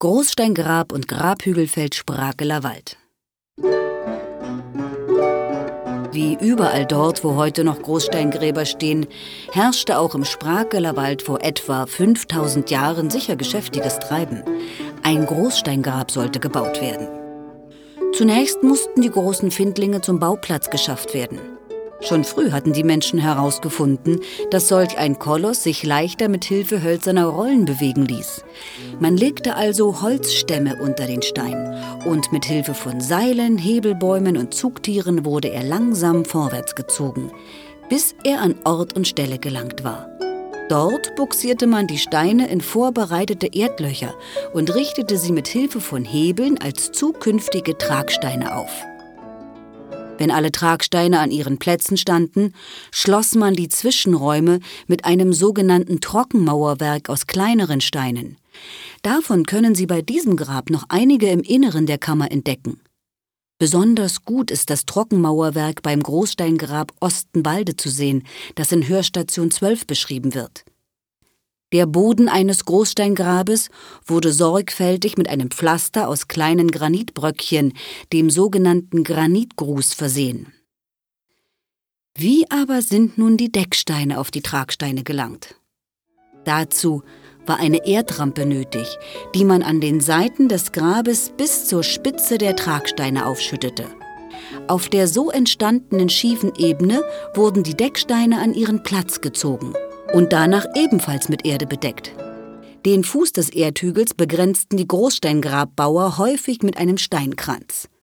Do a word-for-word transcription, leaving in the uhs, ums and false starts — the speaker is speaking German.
Großsteingrab und Grabhügelfeld Sprakeler Wald. Wie überall dort, wo heute noch Großsteingräber stehen, herrschte auch im Sprakeler Wald vor etwa fünftausend Jahren sicher geschäftiges Treiben. Ein Großsteingrab sollte gebaut werden. Zunächst mussten die großen Findlinge zum Bauplatz geschafft werden. Schon früh hatten die Menschen herausgefunden, dass solch ein Koloss sich leichter mit Hilfe hölzerner Rollen bewegen ließ. Man legte also Holzstämme unter den Stein und mit Hilfe von Seilen, Hebelbäumen und Zugtieren wurde er langsam vorwärts gezogen, bis er an Ort und Stelle gelangt war. Dort buxierte man die Steine in vorbereitete Erdlöcher und richtete sie mit Hilfe von Hebeln als zukünftige Tragsteine auf. Wenn alle Tragsteine an ihren Plätzen standen, schloss man die Zwischenräume mit einem sogenannten Trockenmauerwerk aus kleineren Steinen. Davon können Sie bei diesem Grab noch einige im Inneren der Kammer entdecken. Besonders gut ist das Trockenmauerwerk beim Großsteingrab Ostenwalde zu sehen, das in Hörstation zwölf beschrieben wird. Der Boden eines Großsteingrabes wurde sorgfältig mit einem Pflaster aus kleinen Granitbröckchen, dem sogenannten Granitgrus, versehen. Wie aber sind nun die Decksteine auf die Tragsteine gelangt? Dazu war eine Erdrampe nötig, die man an den Seiten des Grabes bis zur Spitze der Tragsteine aufschüttete. Auf der so entstandenen schiefen Ebene wurden die Decksteine an ihren Platz gezogen und danach ebenfalls mit Erde bedeckt. Den Fuß des Erdhügels begrenzten die Großsteingrabbauer häufig mit einem Steinkranz.